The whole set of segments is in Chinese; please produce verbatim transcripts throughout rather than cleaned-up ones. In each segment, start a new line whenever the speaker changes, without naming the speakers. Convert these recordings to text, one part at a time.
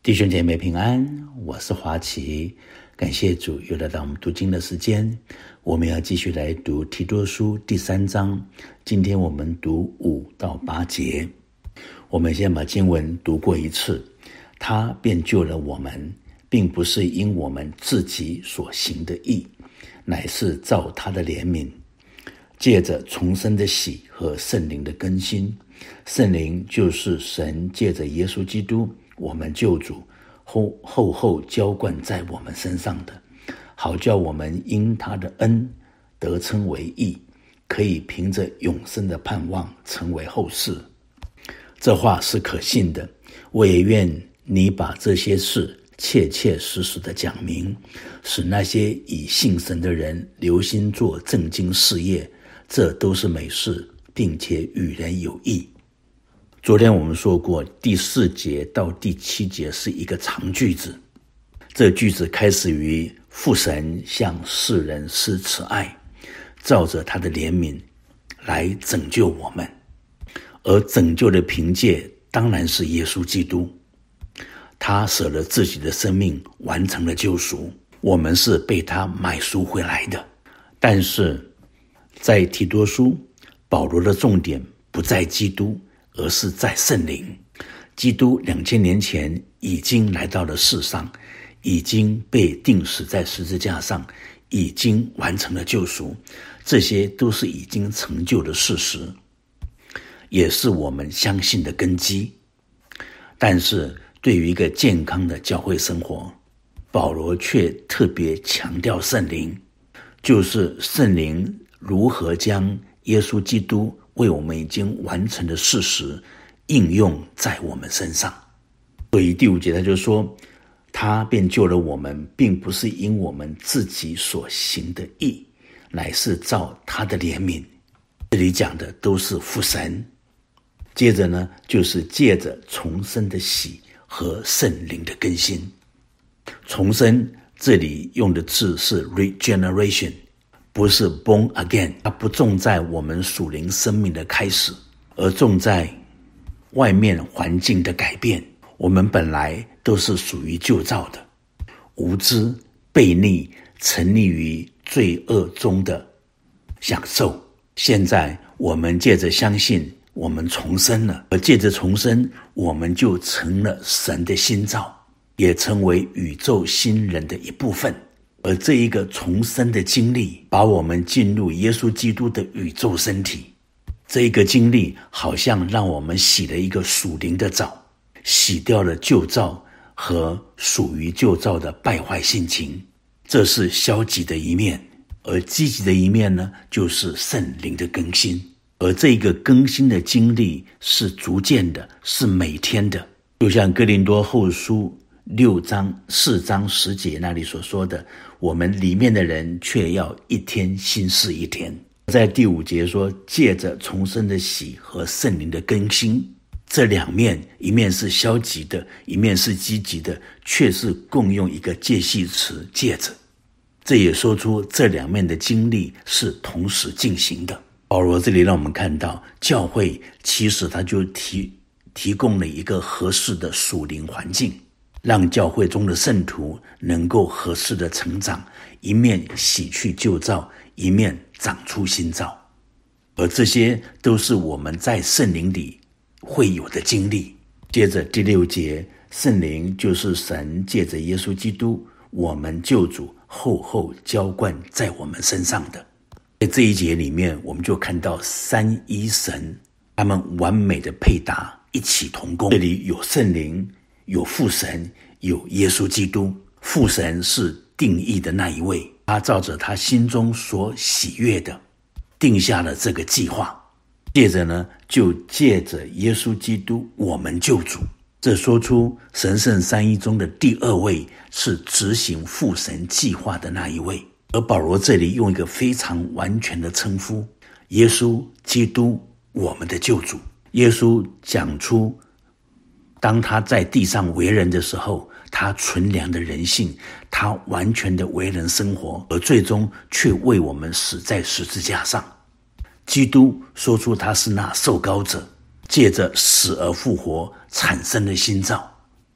弟兄姐妹平安，我是华奇，感谢主又来到我们读经的时间。我们要继续来读提多书第三章，今天我们读五到八节。我们先把经文读过一次。他便救了我们，并不是因我们自己所行的义，乃是照他的怜悯，借着重生的喜和圣灵的更新。圣灵就是神借着耶稣基督我们救主后厚厚浇灌在我们身上的，好叫我们因他的恩得称为义，可以凭着永生的盼望成为后世。这话是可信的，我也愿你把这些事切切实实的讲明，使那些以信神的人留心做正经事业，这都是美事，并且与人有益。昨天我们说过，第四节到第七节是一个长句子，这句子开始于父神向世人施慈爱，照着他的怜悯来拯救我们，而拯救的凭借当然是耶稣基督，他舍了自己的生命，完成了救赎，我们是被他买赎回来的。但是在提多书，保罗的重点不在基督，而是在圣灵。基督两千年前已经来到了世上，已经被钉死在十字架上，已经完成了救赎，这些都是已经成就的事实，也是我们相信的根基。但是对于一个健康的教会生活，保罗却特别强调圣灵，就是圣灵如何将耶稣基督为我们已经完成的事实应用在我们身上。所以第五节他就说，他便救了我们，并不是因我们自己所行的义，乃是照他的怜悯。这里讲的都是父神。接着呢，就是借着重生的喜和圣灵的更新。重生这里用的字是 regeneration， 不是 born again， 它不重在我们属灵生命的开始，而重在外面环境的改变。我们本来都是属于旧造的，无知、悖逆、沉溺于罪恶中的享受。现在我们借着相信，我们重生了，而借着重生，我们就成了神的新造，也成为宇宙新人的一部分。而这一个重生的经历，把我们进入耶稣基督的宇宙身体。这一个经历好像让我们洗了一个属灵的澡，洗掉了旧造和属于旧造的败坏性情，这是消极的一面。而积极的一面呢，就是圣灵的更新。而这个更新的经历是逐渐的，是每天的。就像哥林多后书六章四章十节那里所说的，我们里面的人却要一天新似一天。在第五节说，借着重生的喜和圣灵的更新，这两面，一面是消极的，一面是积极的，却是共用一个介系词借着。这也说出这两面的经历是同时进行的。保罗这里让我们看到，教会其实他就提提供了一个合适的属灵环境，让教会中的圣徒能够合适的成长，一面洗去旧造，一面长出新造。而这些都是我们在圣灵里会有的经历。接着第六节，圣灵就是神借着耶稣基督我们救主厚厚浇灌在我们身上的。在这一节里面，我们就看到三一神他们完美的配搭，一起同工。这里有圣灵，有父神，有耶稣基督。父神是定义的那一位，他照着他心中所喜悦的定下了这个计划。接着呢，就借着耶稣基督我们救主，这说出神圣三一中的第二位是执行父神计划的那一位。而保罗这里用一个非常完全的称呼，耶稣基督我们的救主。耶稣讲出当他在地上为人的时候，他纯良的人性，他完全的为人生活，而最终却为我们死在十字架上。基督说出他是那受膏者，借着死而复活产生了新造。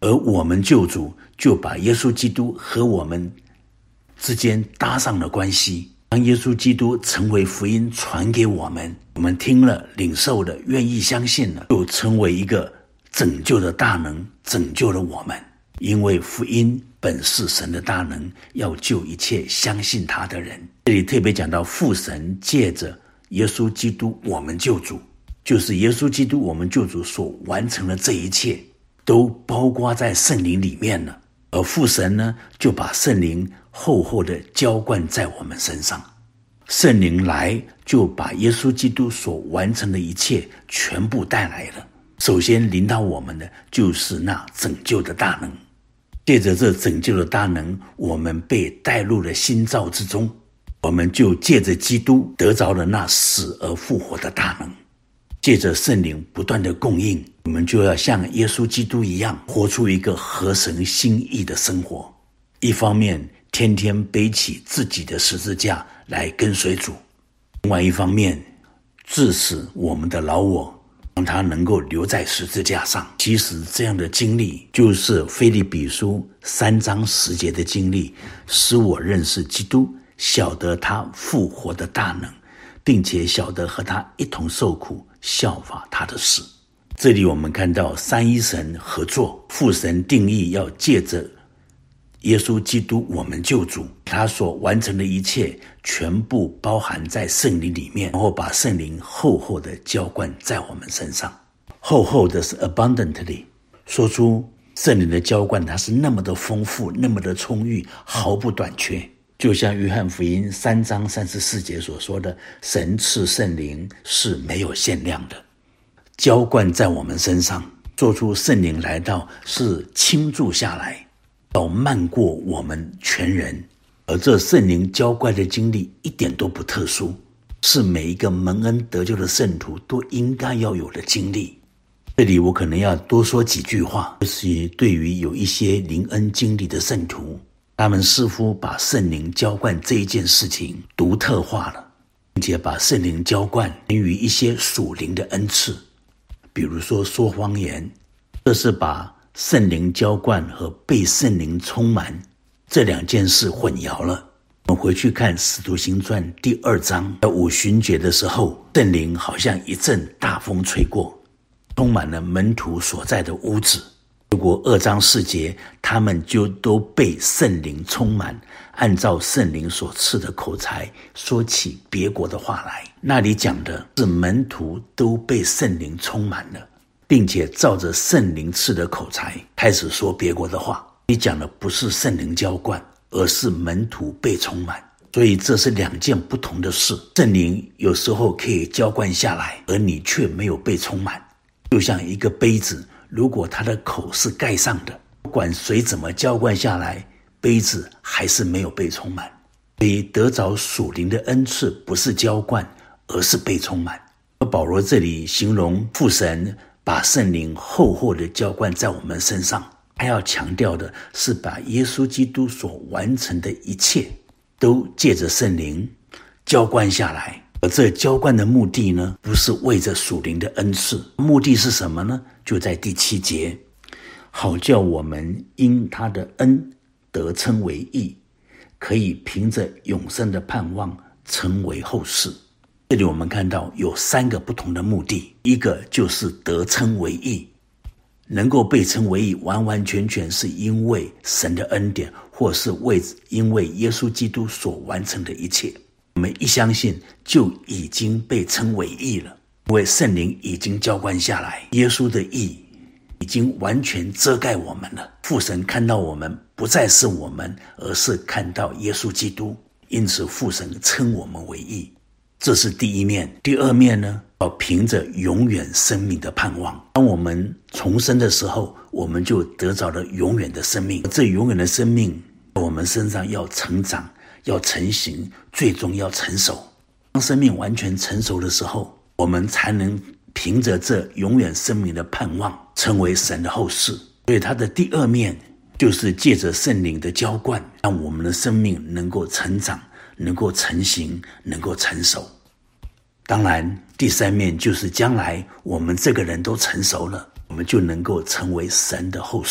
而我们救主就把耶稣基督和我们之间搭上了关系。当耶稣基督成为福音传给我们，我们听了领受了，愿意相信了，就成为一个拯救的大能，拯救了我们。因为福音本是神的大能，要救一切相信他的人。这里特别讲到父神借着耶稣基督我们救主，就是耶稣基督我们救主所完成的这一切都包括在圣灵里面了。而父神呢，就把圣灵厚厚的浇灌在我们身上。圣灵来就把耶稣基督所完成的一切全部带来了。首先临到我们的就是那拯救的大能，借着这拯救的大能，我们被带入了新造之中，我们就借着基督得着了那死而复活的大能。借着圣灵不断的供应，我们就要像耶稣基督一样，活出一个合神心意的生活。一方面天天背起自己的十字架来跟随主，另外一方面致死我们的老我，让他能够留在十字架上。其实这样的经历就是腓立比书三章十节的经历，使我认识基督，晓得他复活的大能，并且晓得和他一同受苦，效法他的死。这里我们看到三一神合作，父神定义要借着耶稣基督我们救主，他所完成的一切全部包含在圣灵里面，然后把圣灵厚厚的浇灌在我们身上。厚厚的是 abundantly， 说出圣灵的浇灌它是那么的丰富，那么的充裕，毫不短缺。就像约翰福音三章三十四节所说的，神赐圣灵是没有限量的，浇灌在我们身上，做出圣灵来到是倾注下来，要漫过我们全人。而这圣灵浇灌的经历一点都不特殊，是每一个蒙恩得救的圣徒都应该要有的经历。这里我可能要多说几句话，就是对于有一些灵恩经历的圣徒，他们似乎把圣灵浇灌这一件事情独特化了，并且把圣灵浇灌等于一些属灵的恩赐，比如说说方言，这是把圣灵浇灌和被圣灵充满这两件事混淆了。我们回去看使徒行传第二章，在五旬节的时候，圣灵好像一阵大风吹过，充满了门徒所在的屋子。如果二章四节，他们就都被圣灵充满，按照圣灵所赐的口才说起别国的话来。那里讲的是门徒都被圣灵充满了，并且照着圣灵赐的口才开始说别国的话。你讲的不是圣灵浇灌，而是门徒被充满，所以这是两件不同的事。圣灵有时候可以浇灌下来，而你却没有被充满。就像一个杯子，如果它的口是盖上的，不管水怎么浇灌下来，杯子还是没有被充满。所以得着属灵的恩赐不是浇灌，而是被充满。而保罗这里形容父神把圣灵厚厚的浇灌在我们身上，他要强调的是把耶稣基督所完成的一切都借着圣灵浇灌下来。而这浇灌的目的呢，不是为着属灵的恩赐，目的是什么呢？就在第七节，好叫我们因他的恩得称为义，可以凭着永生的盼望成为后世。这里我们看到有三个不同的目的，一个就是得称为义，能够被称为义完完全全是因为神的恩典，或是为因为耶稣基督所完成的一切。我们一相信就已经被称为义了，因为圣灵已经浇灌下来，耶稣的义已经完全遮盖我们了。父神看到我们不再是我们，而是看到耶稣基督，因此父神称我们为义。这是第一面。第二面呢，要凭着永远生命的盼望。当我们重生的时候，我们就得着了永远的生命。这永远的生命在我们身上要成长，要成型，最终要成熟。当生命完全成熟的时候，我们才能凭着这永远生命的盼望成为神的后世。所以它的第二面就是借着圣灵的浇灌，让我们的生命能够成长，能够成型，能够成熟。当然第三面就是将来我们这个人都成熟了，我们就能够成为神的后世。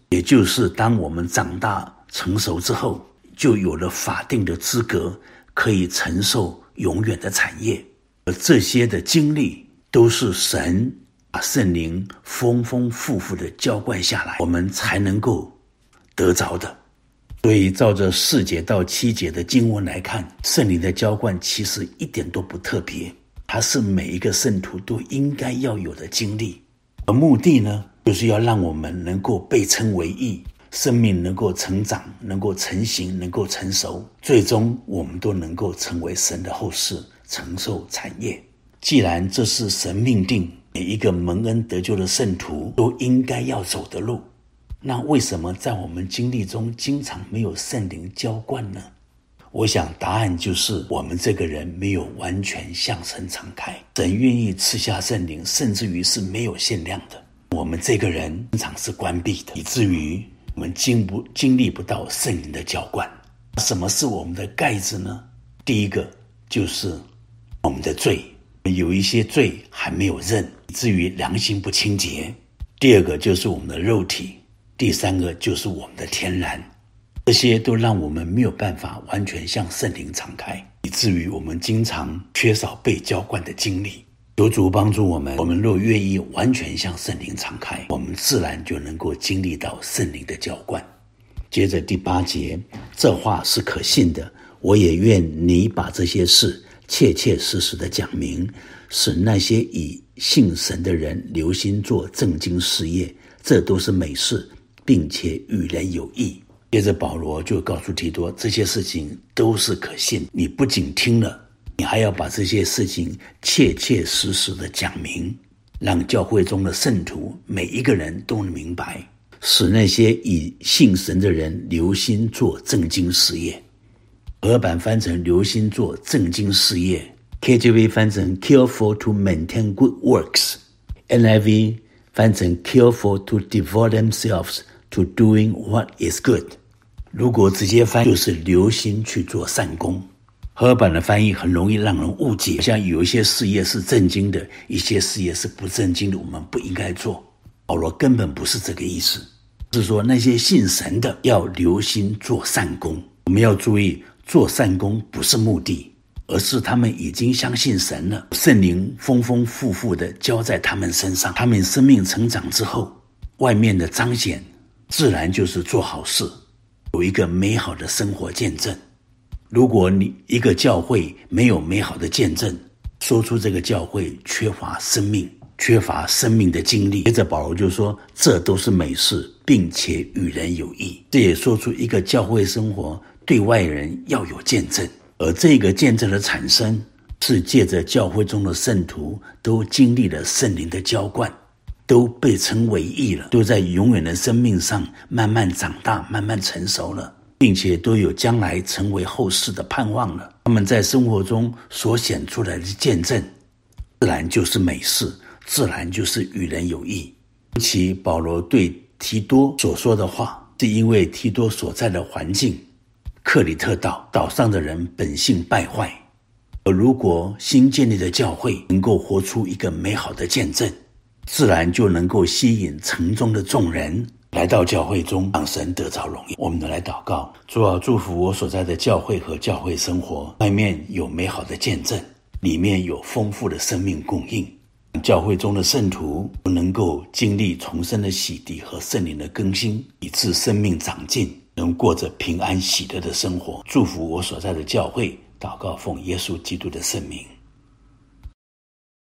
也就是当我们长大成熟之后，就有了法定的资格，可以承受永远的产业。而这些的经历都是神把圣灵丰丰富富的浇灌下来，我们才能够得着的。所以照着四节到七节的经文来看，圣灵的浇灌其实一点都不特别，它是每一个圣徒都应该要有的经历。而目的呢，就是要让我们能够被称为义，生命能够成长，能够成型，能够成熟，最终我们都能够成为神的后嗣，承受产业。既然这是神命定，每一个蒙恩得救的圣徒都应该要走的路，那为什么在我们经历中经常没有圣灵浇灌呢？我想答案就是我们这个人没有完全向神敞开。神愿意赐下圣灵，甚至于是没有限量的，我们这个人经常是关闭的，以至于我们经不经历不到圣灵的浇灌。什么是我们的盖子呢？第一个就是我们的罪，有一些罪还没有认，以至于良心不清洁。第二个就是我们的肉体，第三个就是我们的天然，这些都让我们没有办法完全向圣灵敞开，以至于我们经常缺少被浇灌的经历。求主帮助我们，我们若愿意完全向圣灵敞开，我们自然就能够经历到圣灵的浇灌。接着第八节，这话是可信的，我也愿你把这些事切切实实的讲明，使那些以信神的人留心做正经事业，这都是美事，并且与人有益。接着保罗就告诉提多，这些事情都是可信，你不仅听了，你还要把这些事情切切实实的讲明，让教会中的圣徒每一个人都能明白，使那些以信神的人留心做正经事业。和合版翻成留心做正经事业， K J V 翻成 careful to maintain good works， N I V 翻成 careful to devote themselves to doing what is good。 如果直接翻就是留心去做善功。和合版的翻译很容易让人误解，像有一些事业是正经的，一些事业是不正经的，我们不应该做。保罗根本不是这个意思，是说那些信神的要留心做善功。我们要注意，做善功不是目的，而是他们已经相信神了，圣灵丰丰富富的浇在他们身上，他们生命成长之后，外面的彰显自然就是做好事，有一个美好的生活见证。如果你一个教会没有美好的见证，说出这个教会缺乏生命，缺乏生命的经历。接着保罗就说，这都是美事，并且与人有益。这也说出一个教会生活对外人要有见证，而这个见证的产生是借着教会中的圣徒都经历了圣灵的浇灌，都被称为义了，都在永远的生命上慢慢长大，慢慢成熟了，并且都有将来成为后世的盼望了。他们在生活中所显出来的见证，自然就是美事，自然就是与人有益。尤其保罗对提多所说的话，是因为提多所在的环境，克里特岛岛上的人本性败坏，而如果新建立的教会能够活出一个美好的见证，自然就能够吸引城中的众人来到教会中，让神得着荣耀。我们来祷告，主啊，祝福我所在的教会和教会生活，外面有美好的见证，里面有丰富的生命供应，教会中的圣徒能够经历重生的洗涤和圣灵的更新，以致生命长进，能过着平安喜乐的生活。祝福我所在的教会，祷告奉耶稣基督的圣名。